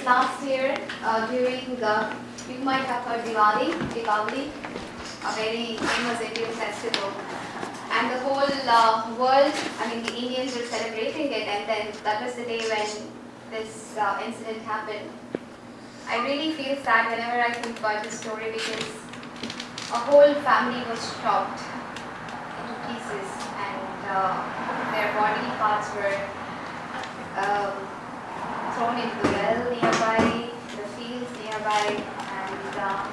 last year during, you might have heard Diwali, a very famous Indian festival. And the whole world, I mean the Indians were celebrating it, and then that was the day when this incident happened. I really feel sad whenever I think about this story because a whole family was chopped into pieces and their body parts were thrown into the well nearby, the fields nearby, and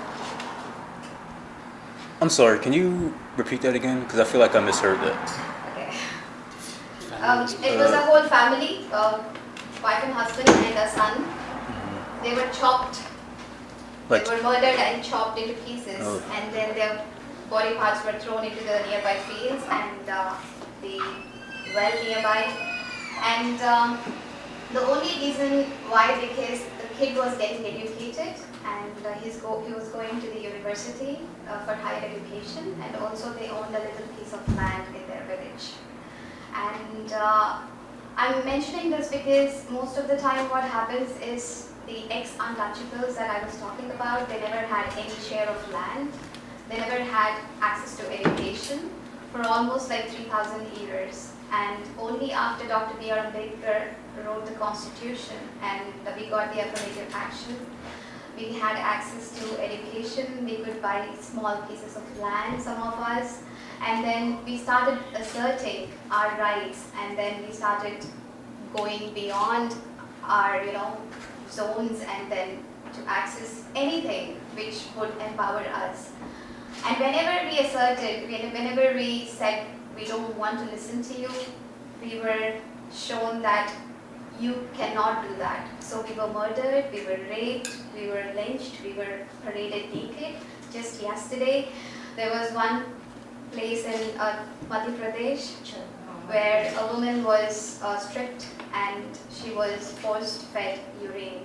I'm sorry, can you repeat that again? Because I feel like I misheard that. okay. It was a whole family, wife and husband and a son. They were chopped. Like, they were murdered and chopped into pieces, oh. and then their body parts were thrown into the nearby fields and the well nearby. And the only reason why, because the kid was getting educated and he was going to the university for higher education, and also they owned a little piece of land in their village. And I'm mentioning this because most of the time what happens is the ex-untouchables that I was talking about, they never had any share of land. They never had access to education for almost like 3,000 years. And only after Dr. B.R. Ambedkar wrote the Constitution and we got the affirmative action, we had access to education, we could buy small pieces of land, some of us, and then we started asserting our rights, and then we started going beyond our, zones, and then to access anything which would empower us. And whenever we asserted, whenever we said we don't want to listen to you, we were shown that you cannot do that. So we were murdered, we were raped, we were lynched, we were paraded naked. Just yesterday, there was one place in Madhya Pradesh where a woman was stripped and she was force-fed urine.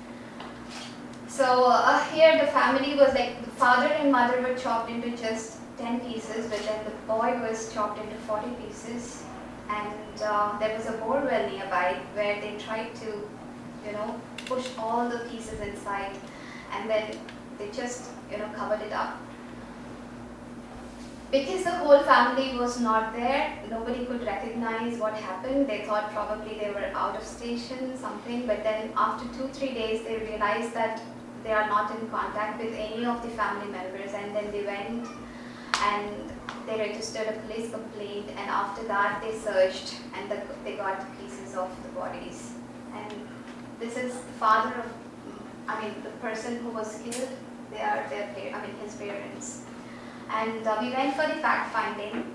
So here the family was like, the father and mother were chopped into just 10 pieces, but then the boy was chopped into 40 pieces. And there was a bore well nearby where they tried to, push all the pieces inside, and then they just, covered it up. Because the whole family was not there, nobody could recognize what happened. They thought probably they were out of station, something, but then after 2-3 days they realized that they are not in contact with any of the family members, and then they went and they registered a police complaint, and after that they searched and they got pieces of the bodies. And this is the father of, the person who was killed, they are his parents. And we went for the fact finding.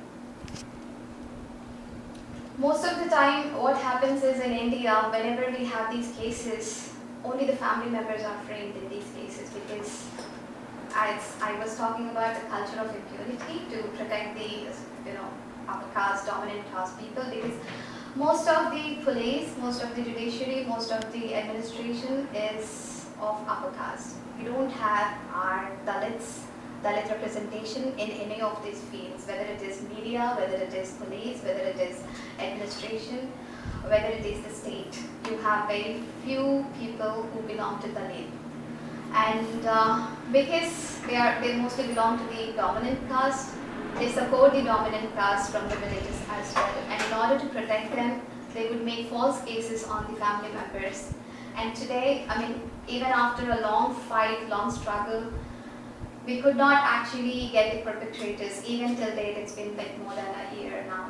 Most of the time what happens is in India, whenever we have these cases, only the family members are framed in these cases, because as I was talking about the culture of impunity to protect the upper caste, dominant caste people, because most of the police, most of the judiciary, most of the administration is of upper caste. We don't have our Dalit representation in any of these fields, whether it is media, whether it is police, whether it is administration, whether it is the state. You have very few people who belong to Dalit. And because they mostly belong to the dominant caste, they support the dominant caste from the villages as well. And in order to protect them, they would make false cases on the family members. And today, even after a long fight, long struggle, we could not actually get the perpetrators. Even till date, it's been like more than a year now.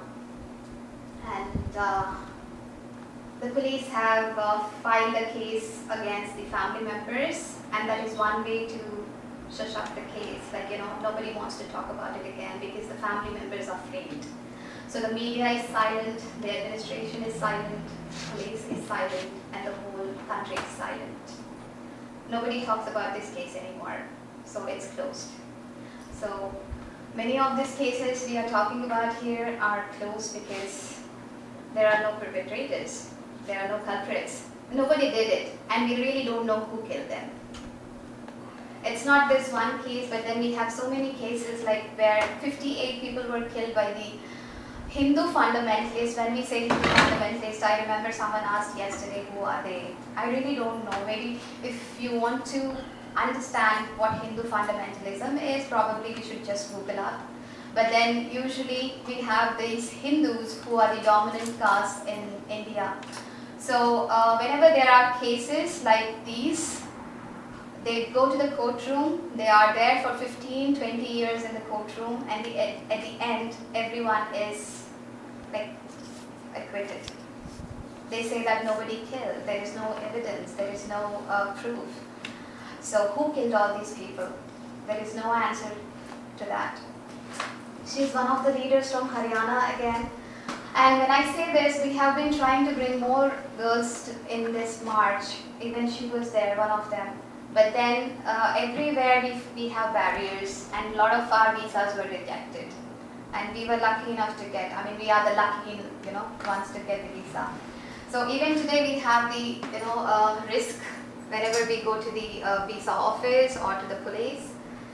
And the police have filed a case against the family members, and that is one way to shush up the case. Nobody wants to talk about it again because the family members are framed. So the media is silent, the administration is silent, police is silent, and the whole country is silent. Nobody talks about this case anymore, so it's closed. So many of these cases we are talking about here are closed because there are no perpetrators, there are no culprits. Nobody did it, and we really don't know who killed them. It's not this one case, but then we have so many cases like where 58 people were killed by the Hindu fundamentalists, when we say Hindu fundamentalists, I remember someone asked yesterday, who are they? I really don't know. Maybe if you want to understand what Hindu fundamentalism is, probably we should just Google up. But then usually we have these Hindus who are the dominant caste in India. So whenever there are cases like these, they go to the courtroom, they are there for 15, 20 years in the courtroom, and at the end, everyone is like acquitted. They say that nobody killed, there is no evidence, there is no proof. So who killed all these people? There is no answer to that. She's one of the leaders from Haryana again. And when I say this, we have been trying to bring more girls in this march. Even she was there, one of them. But then everywhere we have barriers, and a lot of our visas were rejected. And we were lucky enough to get, I mean, we are the lucky, ones to get the visa. So even today we have the, risk whenever we go to the visa office or to the police.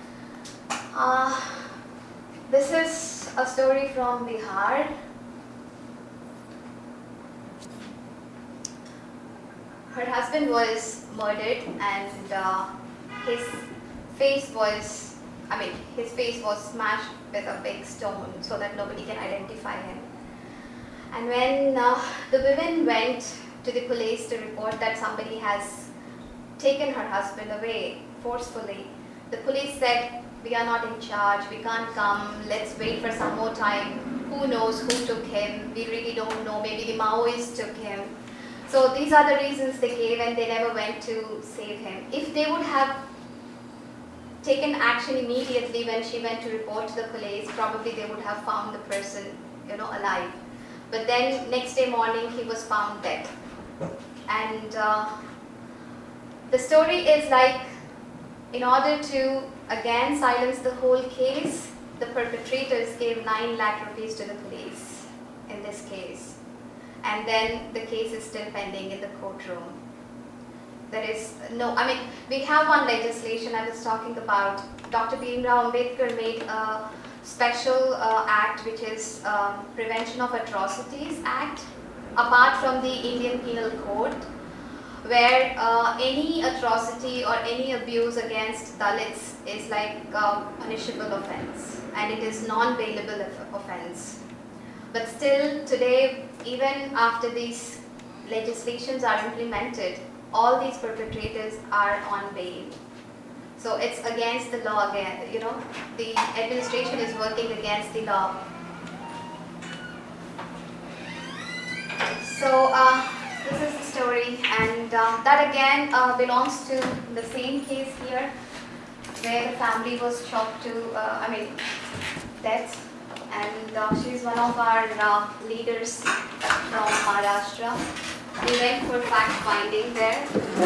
This is a story from Bihar. Her husband was murdered, and his face was smashed with a big stone so that nobody can identify him. And when the women went to the police to report that somebody has taken her husband away forcefully, the police said, "We are not in charge, we can't come, let's wait for some more time. Who knows who took him? We really don't know, maybe the Maoists took him." So these are the reasons they gave, and they never went to save him. If they would have taken action immediately when she went to report to the police, probably they would have found the person, alive. But then next day morning he was found dead. And the story is like, in order to again silence the whole case, the perpetrators gave 9 lakh rupees to the police in this case. And then the case is still pending in the courtroom. There is no, we have one legislation I was talking about. Dr. Bhimrao Ambedkar made a special act, which is Prevention of Atrocities Act, apart from the Indian Penal Code, where any atrocity or any abuse against Dalits is like a punishable offense, and it is non-bailable offense. But still today, even after these legislations are implemented, all these perpetrators are on bail. So it's against the law again, the administration is working against the law. So this is the story, and that again belongs to the same case here, where the family was shocked to, death. And she's one of our leaders from Maharashtra. We went for fact-finding there.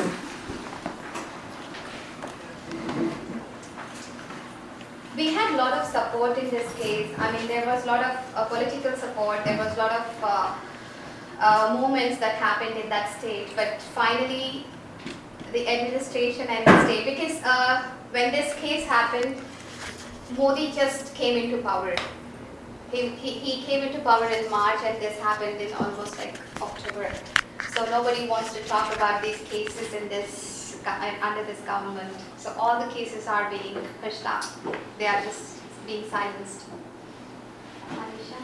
We had a lot of support in this case. There was a lot of political support. There was a lot of movements that happened in that state. But finally, the administration and the state, because when this case happened, Modi just came into power. He came into power in March, and this happened in almost like October. So nobody wants to talk about these cases in this under this government. So all the cases are being pushed up. They are just being silenced. Anisha?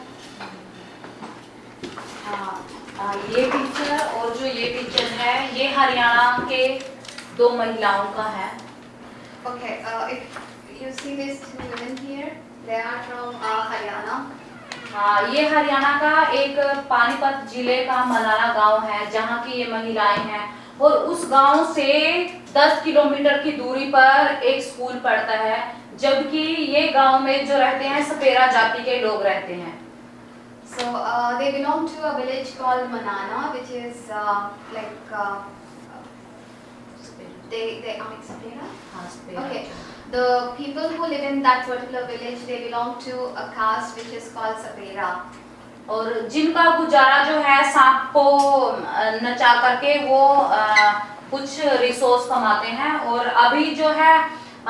ये picture और जो ये picture है, ये हरियाणा के 2 महिलाओं का है. Okay, if you see these 2 women here, they are from Haryana. हाँ, ये हरियाणा का एक पानीपत जिले का मलाना गांव है, जहाँ की ये महिलाएं हैं. और उस गांव से 10 किलोमीटर की दूरी पर एक स्कूल पड़ता है, जबकि ये गांव में जो रहते हैं सपेरा जाति के लोग रहते हैं. So they belong to a village called Manana, which is they are Sapera? Okay. The people who live in that particular village, they belong to a caste which is called Sapera. और जिनका गुजारा जो है सांप को नचा करके वो कुछ रिसोर्स कमाते हैं. और अभी जो है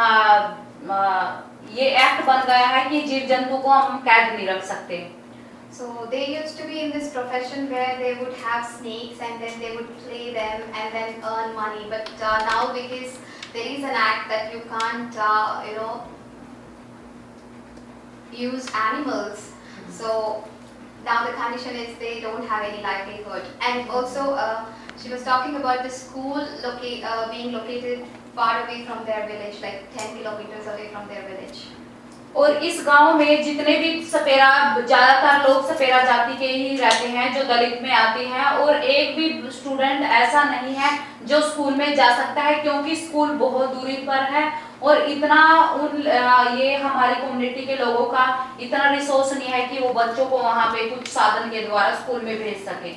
ये एक्ट बन गया है कि जीव जंतु को हम कैद नहीं रख सकते. So they used to be in this profession where they would have snakes and then they would play them and then earn money. But now, because there is an act that you can't, use animals. So now the condition is they don't have any livelihood. And also, she was talking about the school being located far away from their village, like 10 kilometers away from their village. और इस गांव में जितने भी सपेरा, ज्यादातर लोग सपेरा जाति के ही रहते हैं जो दलित में आते हैं, और एक भी स्टूडेंट ऐसा नहीं है जो स्कूल में जा सकता है, क्योंकि स्कूल बहुत दूरी पर है और इतना ये हमारी कम्युनिटी के लोगों का इतना रिसोर्स नहीं है कि वो बच्चों को वहाँ पे कुछ साधन के द्वारा स्कूल में भेज सके.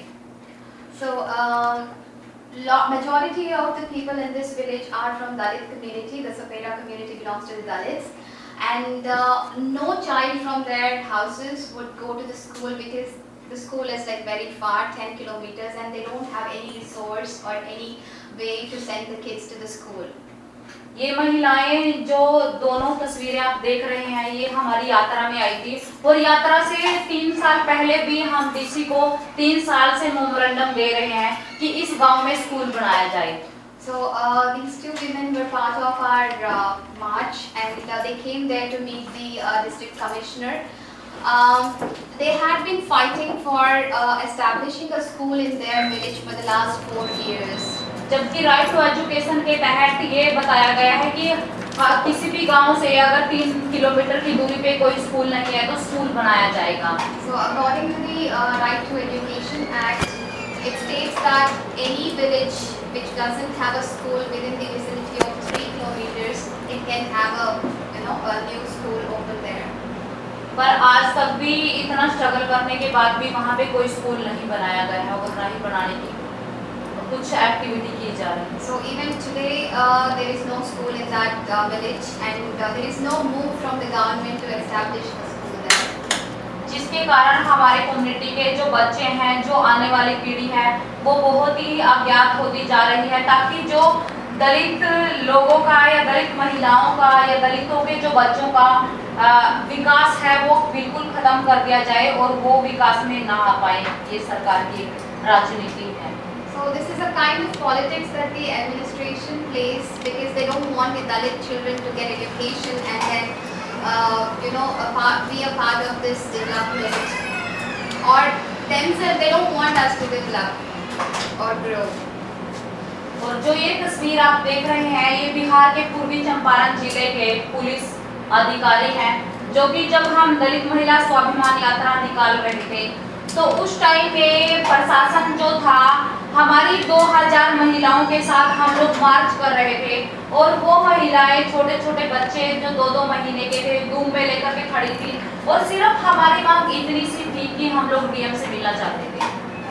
So majority of the people in this village are from Dalit community. The Sapera community belongs to the Dalits. And no child from their houses would go to the school because the school is like very far, 10 kilometers, and they don't have any resource or any way to send the kids to the school. ये महिलाएं जो दोनों तस्वीरें आप देख रहे हैं, ये हमारी यात्रा में आई थी, और यात्रा से 3 साल पहले भी हम डीसी को 3 साल से मेमोरेंडम दे रहे हैं कि इस गांव में स्कूल बनाया जाए. So these two women were part of our march, and they came there to meet the district commissioner. They had been fighting for establishing a school in their village for the last 4 years. जबकि Right to Education के तहत ये बताया गया है कि किसी भी गांव से अगर 3 किलोमीटर की दूरी पे कोई स्कूल नहीं है तो स्कूल बनाया जाएगा. So according to the Right to Education Act, it states that any village which doesn't have a school within the vicinity of 3 kilometers, it can have a new school over there. पर आज तक भी इतना struggle करने के बाद भी वहाँ पे कोई स्कूल नहीं बनाया गया है और ना ही बनाने की कुछ एक्टिविटी की जा रही है. So even today there is no school in that village, and there is no move from the government to establish a school there. जिसके कारण हमारे कम्युनिटी के जो बच्चे हैं, जो आने वाली पीढ़ी है, वो बहुत ही अज्ञात होती जा रही है, ताकि जो दलित लोगों का या दलित महिलाओं का या दलितों के जो बच्चों का विकास है वो बिल्कुल खत्म कर दिया जाए और वो विकास में ना आ पाए. ये सरकार की राजनीति है. So this is a kind of politics that the administration plays because they don't want the Dalit children to get education and then be a part of this development, or themselves they don't want us to develop or grow. और जो ये तस्वीर आप देख रहे हैं, ये बिहार के पूर्वी चंपारण जिले के पुलिस अधिकारी हैं, जो कि जब हम दलित महिला स्वाभिमान यात्रा निकाल रहे थे तो उस टाइम में प्रशासन जो था हमारी 2000 महिलाओं के साथ हम लोग मार्च कर रहे थे, और वो महिलाएं छोटे छोटे बच्चे जो 2-2 महीने के थे दूम में लेकर के खड़ी थी, और सिर्फ हमारी मांग इतनी सी थी कि हम लोग डीएम से मिलना चाहते थे.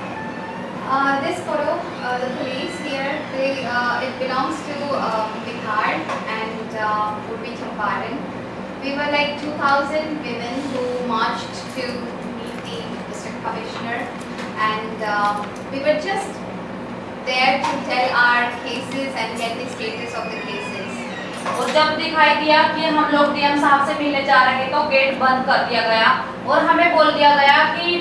This photo, the police here, it belongs to Bihar and Purvi Champaran. We were like 2,000 women who marched to meet the district commissioner, and we were just there to tell our cases and get the status of the cases. और जब दिखाई दिया कि हम लोग DM साहब से मिलने जा रहे हैं तो गेट बंद कर दिया गया और हमें बोल दिया गया कि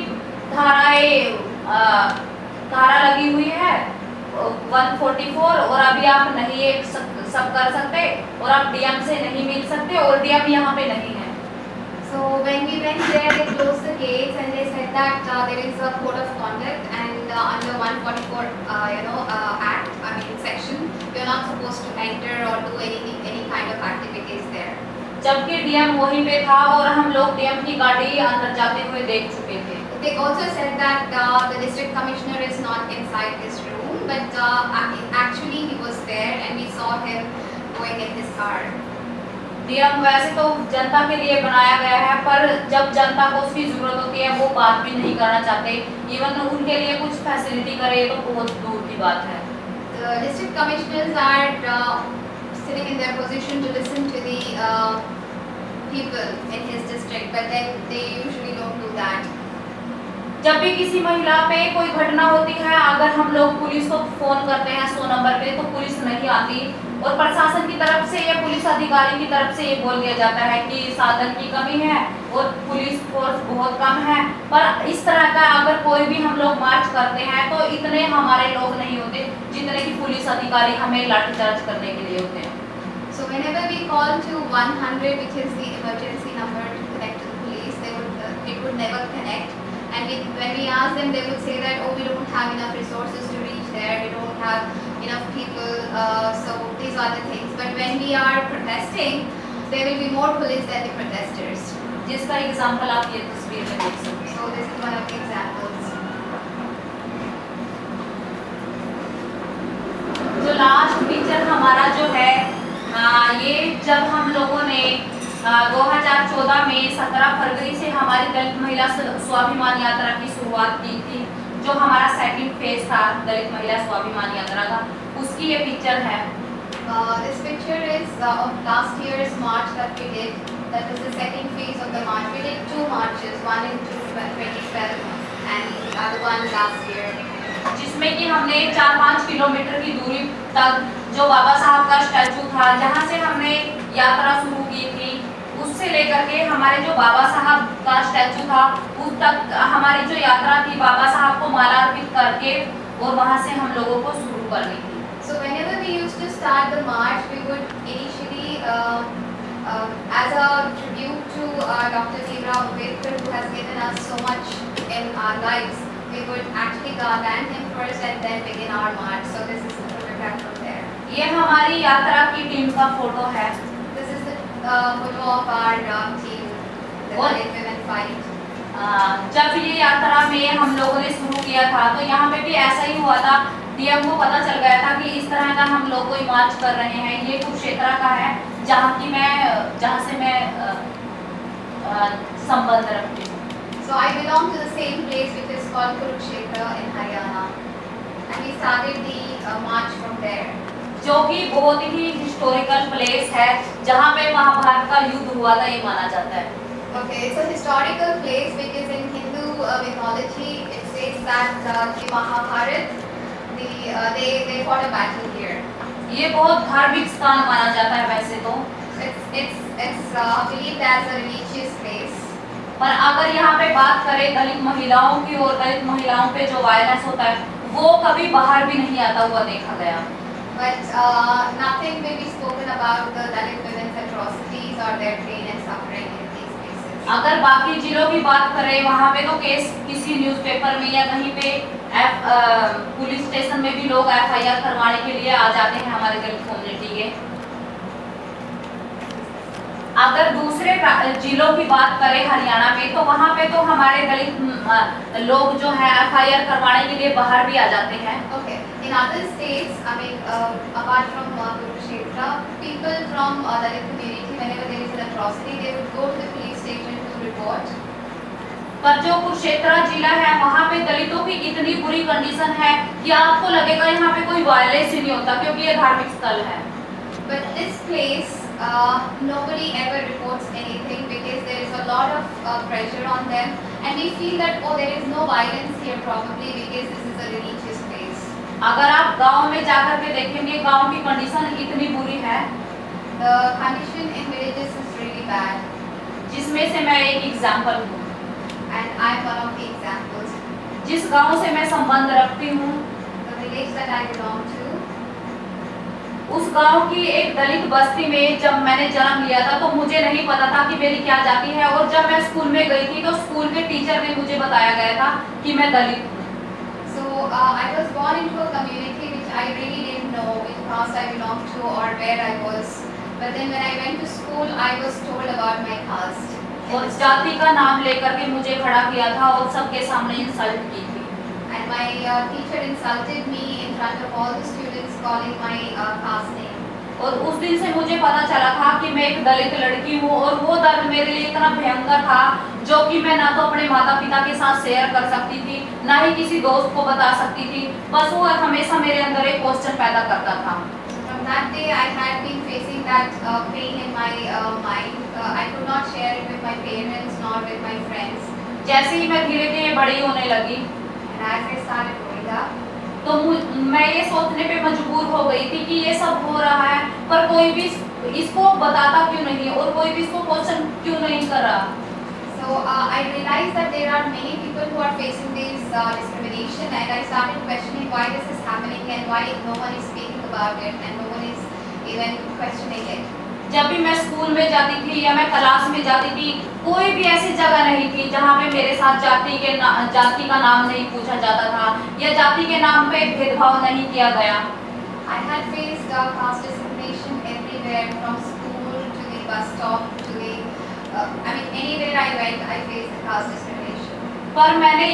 धारा लगी हुई है 144 और अभी आप नहीं सब कर सकते और आप डीएम से नहीं मिल सकते और डीएम यहाँ पे नहीं है. So when we went there, they closed the gates and they said that there is a code of conduct, and under 144 act, section, we are not supposed to enter or do any kind of activities there. जबकि DM वहीं पे था और हम लोग DM की गाड़ी अंदर जाते हुए देख चुके थे. They also said that the district commissioner is not inside this room, but actually he was there and we saw him going in his car. DM वैसे तो जनता के लिए बनाया गया है, पर जब जनता को उसकी जरूरत होती है वो बात भी नहीं करना चाहते. इवन उनके लिए कुछ फैसिलिटी करे तो बहुत दूर की बात है. The district commissioners are sitting in their position to listen to the people in his district, but then they usually don't do that. जब भी किसी महिला पे कोई घटना होती है, अगर हम लोग पुलिस को फोन करते हैं 100 नंबर पे, तो पुलिस नहीं आती और प्रशासन की तरफ से या पुलिस अधिकारी की तरफ से ये बोल दिया जाता है कि साधन की कमी है और पुलिस फोर्स बहुत कम है। पर इस तरह का अगर कोई भी हम लोग मार्च करते हैं तो इतने हमारे लोग नहीं होते जितने कि पुलिस अधिकारी हमें लाठीचार्ज करने के लिए होते हैं। So whenever we call to 100, which is the emergency number to connect to the police, it would never connect. And when we ask them, they would say that, oh, we don't have enough resources to reach there, we don't have enough people, so these are the things. But when we are protesting, there will be more police than the protesters. जिसका example आप ये तस्वीर में देख सकते हैं। So this is one of the examples. जो last picture हमारा जो है, ये जब हम लोगों ने 2014 में 17 फरवरी से हमारी दलित महिला स्वाभिमान यात्रा की शुरुआत की थी, जो हमारा सेकंड फेज था दलित महिला स्वाभिमान यात्रा का, उसकी ये पिक्चर है। This picture is of last year's march that we did. That was the second phase of the march. We did 2 marches, one in June 2012 and the other one last year. जिसमें कि हमने 4-5 kilometre की दूरी तक जो बाबा साहब का statue था, जहां से हमने यात्रा शुरू की थी, उससे लेकर के हमारे जो बाबा साहब का स्टैचू था उस तक हमारी जो यात्रा थी, बाबा साहब को माला अर्पित करके और वहां से हम लोगों को शुरू करनी थी। So whenever we used to start the march, we would initially, as a tribute to Dr. Bhimrao Ambedkar, who has given us so much in our lives, we would actually thank him first and then begin our march. So this is the photograph from there. ये हमारी यात्रा की team का photo है। This is the photo of our team, the Dalit Women Fight. जब ये यात्रा में हम लोगों ने शुरू किया था तो यहाँ पे भी ऐसा ही हुआ था। डीएम को पता चल गया था कि इस तरह का हम लोग कोई मार्च कर रहे हैं। ये कुरुक्षेत्र का है जहाँ से मैं संबंध रखती हूँ। So I belong to the same place which is called Kurukshetra in Haryana, and we started the march from there. जो कि बहुत ही हिस्टोरिकल प्लेस है, जहाँ पे महाभारत का युद्ध हुआ था, ये माना जाता है। Okay, it's a historical place because in Hindu mythology it says that the Mahabharat, they fought a battle here. ये बहुत धार्मिक स्थान माना जाता है वैसे तो। It's believed as a religious place. पर अगर यहाँ पे बात करें दलित महिलाओं की और दलित महिलाओं पे जो वायलेंस होता है, वो कभी बाहर भी नहीं आता हुआ देखा गया। But nothing may be spoken about the Dalit women's atrocities or their pain and suffering in these places. अगर बाकी जिलों की बात करें, वहाँ पे तो केस किसी न्यूज़पेपर में या कहीं पे पुलिस स्टेशन में भी लोग FIR करवाने के लिए आ जाते हैं हमारे दलित कम्युनिटी के। अगर दूसरे जिलों की बात करें हरियाणा में, तो वहाँ पे तो हमारे दलित लोग जो है FIR करवाने के लिए बाहर भी आ जाते हैं। Okay. In other states, I mean, apart from Kurukshetra, people from Dalit community, whenever there is an atrocity, they would go to the police station to report. पर जो कुरुक्षेत्र जिला है, वहाँ पे दलितों की इतनी बुरी कंडीशन है कि आपको लगेगा यहाँ पे कोई वायलेंस ही नहीं होता, क्योंकि ये धार्मिक स्थल है। But this place, nobody ever reports anything because there is a lot of pressure on them, and we feel that there is no violence here probably because this is a religious place. अगर आप गांव में जाकर के देखेंगे, गांव की condition इतनी बुरी है। The condition in villages is really bad. जिसमें से मैं एक एग्जांपल हूँ। And I am one of the examples. जिस गांव से मैं संबंध रखती हूँ, The village that I belong to, उस गांव की एक दलित बस्ती में जब मैंने जन्म लिया था, तो मुझे नहीं पता था कि मेरी क्या जाति है, और जब मैं स्कूल में गई थी तो स्कूल के टीचर ने मुझे बताया गया था कि मैं दलित हूँ। So I was born into a community which I really didn't know which caste I belonged to or where I was. But then when I went to school, I was told about my caste. और जाति का नाम लेकर के मुझे खड़ा किया था और सबके सामने इंसल्ट की थी। And my teacher insulted me in front of all the students, calling my caste name. और उस दिन से मुझे पता चला था कि मैं एक दलित लड़की हूँ, और वो दर्द मेरे लिए इतना भयंकर था जो कि मैं ना तो अपने माता पिता के साथ शेयर कर सकती थी, ना ही किसी दोस्त को बता सकती थी। बस वो हमेशा मेरे अंदर एक क्वेश्चन पैदा करता था। From that day, I had been facing that pain in my mind. I could not share it with my parents nor with my friends. जैसे ही मैं धीरे धीरे बड़ी होने लगी and as I started growing up, तो मैं ये सोचने पे मजबूर हो गई थी कि ये सब हो रहा है पर कोई भी इसको बताता क्यों नहीं और कोई भी इसको क्वेश्चन क्यों नहीं कर रहा। so I realized that there are many people who are facing this discrimination, and I started questioning why this is happening and why no one is speaking about it and no one is even questioning it. जब भी मैं school में जाती थी या मैं class में जाती थी, कोई भी ऐसी जगह नहीं थी जहाँ पे मेरे साथ जाति का नाम नहीं पूछा जाता था या जाति के नाम पे भेदभाव नहीं किया गया। I had faced caste discrimination everywhere, from school to the bus stop to the anywhere I went, I faced the caste discrimination. पर मैंने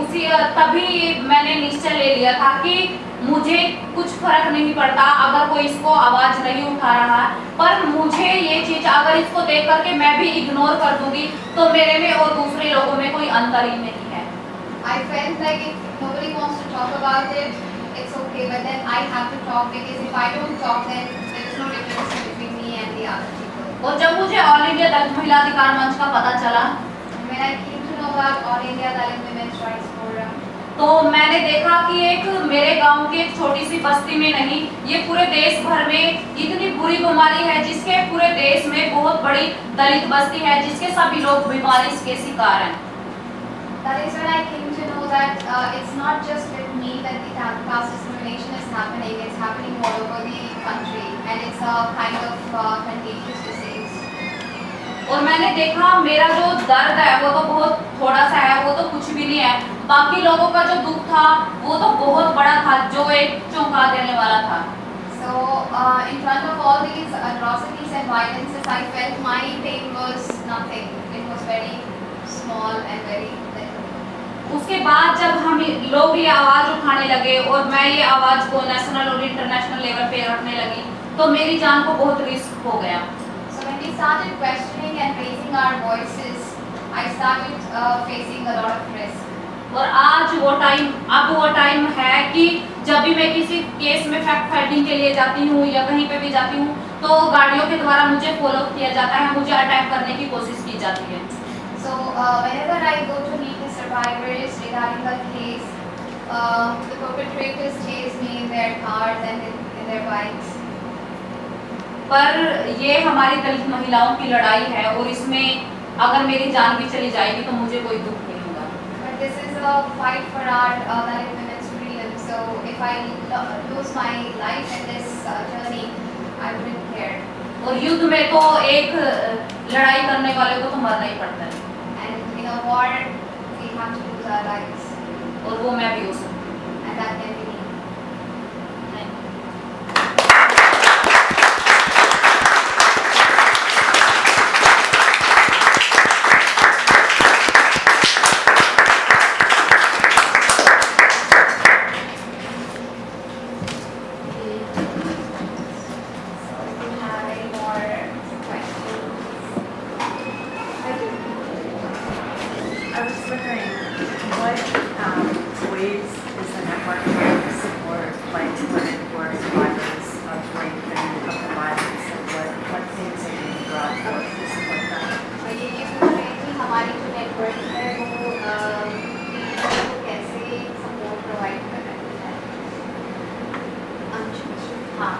तभी मैंने निश्चय ले लिया था कि मुझे कुछ फर्क नहीं पड़ता अगर कोई इसको आवाज नहीं उठा रहा है, पर मुझे ये चीज अगर इसको देख करके मैं भी इग्नोर कर दूंगी तो मेरे में और दूसरे लोगों में कोई अंतर ही नहीं है। I felt like if nobody wants to talk about it, it's okay, but then I have to talk, because if I don't talk, then there is no difference between me and the other people. और जब मुझे all India दलित महिला अधिकार मंच का पता चला, when I came to know about All India Dalit Women's Rights Forum, तो मैंने देखा कि एक मेरे गांव की एक छोटी सी बस्ती में नहीं, ये पूरे देश भर में इतनी बुरी बीमारी है जिसके पूरे देश में बहुत बड़ी दलित बस्ती है जिसके सभी लोग बीमारी के शिकार हैं। That is when I came to know that it's not just with me that the caste discrimination is happening. It's happening all over the country, and it's a kind of contagious disease. और मैंने देखा मेरा जो दर्द है वो तो बहुत थोड़ा सा है, वो तो कुछ भी नहीं है, बाकी लोगों का जो दुख था वो तो बहुत बड़ा था, जो एक चौंका देने वाला था। So in front of all these atrocities and violences, I felt my pain was nothing. It was very small and very little. उसके बाद जब हम लोग ये आवाज उठाने लगे और मैं ये आवाज को नेशनल और इंटरनेशनल लेवल पे रखने लगी तो मेरी जान को बहुत रिस्क हो गया। So when we started questioning and raising our voices, I started facing a lot of risk. और अब वो टाइम है कि जब भी मैं किसी केस में फैक्ट फाइंडिंग के लिए जाती हूँ या कहीं पे भी जाती हूँ तो गाड़ियों के द्वारा मुझे फॉलो किया जाता है, मुझे अटैक करने की कोशिश की जाती है। So whenever I go to meet the survivors regarding the case, the perpetrators chase me in their cars and in their bikes. पर ये हमारी दलित महिलाओं की लड़ाई है और इसमें अगर मेरी जान भी चली जाएगी तो मुझे कोई दुख नहीं होगा। But this is a fight for our Dalit women's freedom. So if I lose my life in this journey, I wouldn't care. और युद्ध में तो एक लड़ाई करने वाले को तो मरना ही पड़ता है। And in a war, we have to lose our lives. और वो मैं भी हो सकती हूँ। And that can be me. I was wondering, what ways is the network trying to support women who are survivors of rape and of the violence, and what things are being brought forth to support them? ये पूछ रही थी हमारी जो network है वो पीड़ितों को कैसे सपोर्ट प्रोवाइड कर रही है। हाँ,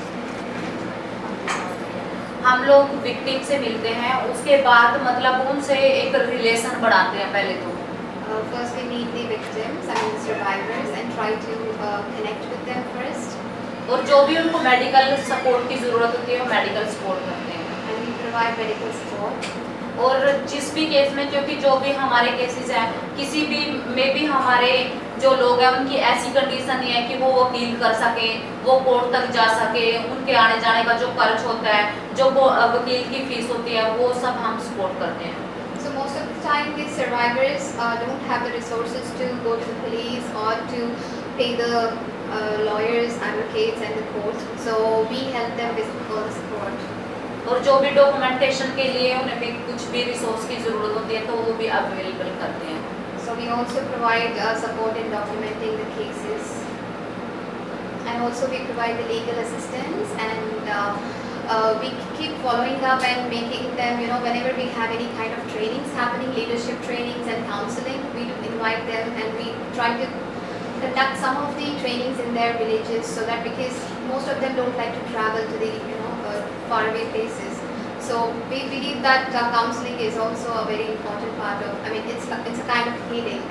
हम लोग विक्टिम से मिलते हैं, उसके बाद मतलब उनसे एक रिलेशन बढ़ाते हैं। पहले तो first we meet the victims, I mean the survivors, and try to connect with them first. और जो भी उनको मेडिकल सपोर्ट की जरूरत होती है वो मेडिकल सपोर्ट करते हैं। And we provide medical support. और जिस भी केस में, क्योंकि जो भी हमारे केसेस हैं किसी भी में भी हमारे जो लोग हैं उनकी ऐसी कंडीशन नहीं है कि वो वकील कर सके, वो कोर्ट तक जा सके, उनके आने जाने का जो खर्च होता है, जो वकील की फीस होती है, वो सब हम सपोर्ट करते हैं। So most of the time the survivors don't have the resources to go to the police or to pay the lawyers, advocates and the courts. So we help them with all the support. और जो भी documentation के लिए उन्हें भी कुछ भी resource की जरूरत होती है तो वो भी अवेलेबल करते हैं। So we also provide support in documenting the cases, and also we provide the legal assistance, and we keep following up and making them, whenever we have any kind of trainings happening, leadership trainings and counseling, we do invite them and we try to conduct some of the trainings in their villages, so that because most of them don't like to travel to the faraway places. So we believe that counseling is also a very important part of. It's a kind of healing.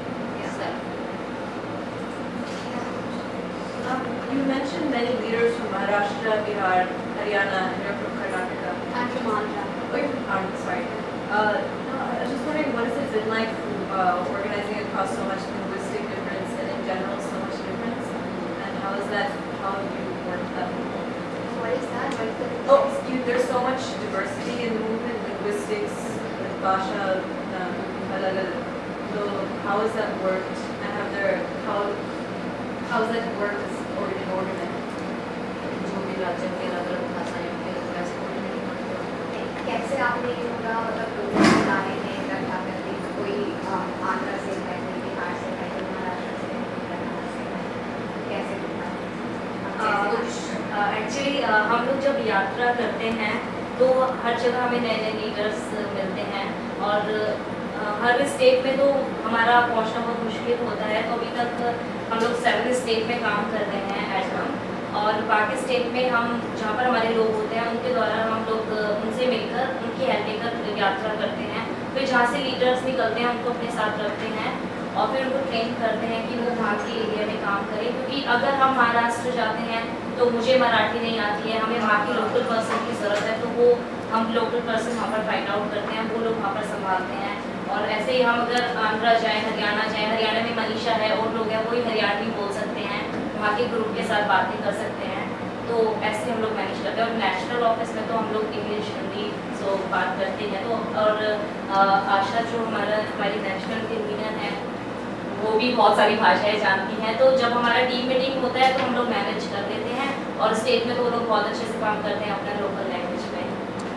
You mentioned many leaders from Maharashtra, Bihar, Haryana, and you're from Karnataka. I'm from Andhra. Oh, you're from Andhra, sorry. No, I was just wondering, what has it been like organizing across so much linguistic difference and in general so much difference? And how have you worked that? What is that? What is the Oh, there's so much diversity in the movement, linguistics, Basha, so how has that worked? And how has that worked as organized? जो भी राज्य के अलग-अलग भाषाएं होती हैं वैसे बोलने की बात कैसे आपने ये पूरा प्रोग्राम बनाने में इकट्ठा करके कोई आंध्र से है, कोई बिहार से है, कोई महाराष्ट्र से है, कोई कर्नाटक से है, कैसे एक्चुअली हम लोग जब यात्रा करते हैं तो हर जगह हमें नए नए लीडर्स मिलते हैं और हर स्टेट में तो हमारा पहुंचना बहुत मुश्किल होता है, तो अभी तक हम लोग 7 स्टेट में काम कर रहे हैं एज हम, और बाकी स्टेट में हम जहाँ पर हमारे लोग होते हैं उनके द्वारा हम लोग उनसे मिलकर उनकी हेल्प लेकर यात्रा करते हैं। फिर जहाँ से लीडर्स निकलते हैं उनको अपने साथ रखते हैं और फिर उनको ट्रेन करते हैं कि वो वहाँ के एरिया में काम करें, क्योंकि अगर हम महाराष्ट्र जाते हैं तो मुझे मराठी नहीं आती है, हमें वहाँ की लोकल पर्सन की ज़रूरत है, तो वो हम लोकल पर्सन वहाँ पर फाइंड आउट करते हैं, वो लोग वहाँ पर संभालते हैं। और ऐसे ही हम अगर आंध्रा जाएँ, हरियाणा में मनीषा है और लोग हैं वही हरियाणवी बोल सकते हैं, वहाँ के ग्रुप के साथ बातें कर सकते हैं, तो ऐसे हम लोग मैनेज करते हैं। और नेशनल ऑफिस में तो हम लोग इंग्लिश हिंदी सो बात करते हैं। तो और आशा जो हमारी नेशनल कन्वीनर है वो भी बहुत सारी भाषाएं जानती हैं, तो जब हमारा टीम मीटिंग होता है तो हम लोग मैनेज कर देते हैं और स्टेट में तो वो लोग बहुत अच्छे से काम करते हैं अपना लोकल लैंग्वेज में।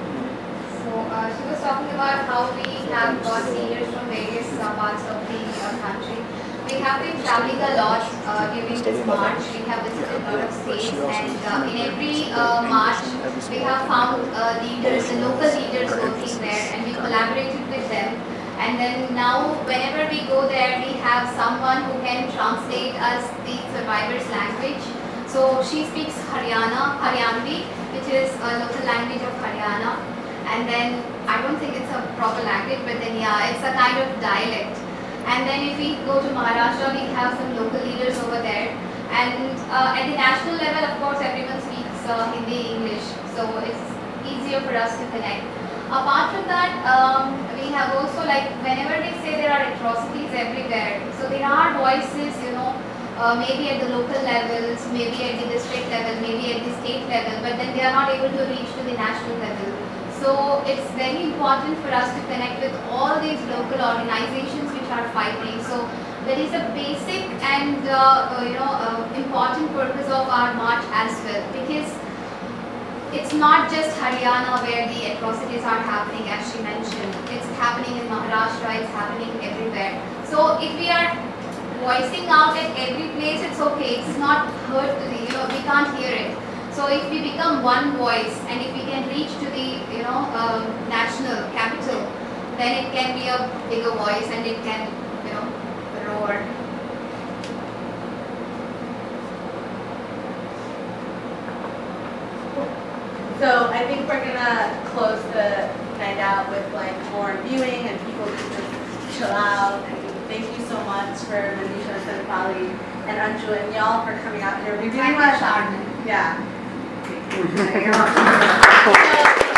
So she was talking about how we have got seniors from various parts of the country. We have been traveling a lot during this march. We have visited a lot of states, and in every march we have found leaders, the local leaders working there, and we collaborated with them. And then now, whenever we go there, we have someone who can translate us the survivors' language. So she speaks Haryanvi, which is a local language of Haryana. And then, I don't think it's a proper language, but then yeah, it's a kind of dialect. And then if we go to Maharashtra, we have some local leaders over there. And at the national level, of course, everyone speaks Hindi, English. So it's easier for us to connect. Apart from that, we have also, like, whenever they say there are atrocities everywhere, so there are voices, maybe at the local levels, maybe at the district level, maybe at the state level, but then they are not able to reach to the national level. So it's very important for us to connect with all these local organizations which are fighting. So that is a basic and important purpose of our march as well, because it's not just Haryana where the atrocities are happening, as she mentioned. It's happening in Maharashtra, it's happening everywhere. So if we are voicing out at every place, it's okay. It's not heard to the, we can't hear it. So if we become one voice and if we can reach to the, national capital, then it can be a bigger voice and it can, roar. So I think we're gonna close the night out with like more viewing and people can just chill out. And thank you so much for Manisha Senapali and Anju and y'all for coming out here. We really want to, yeah.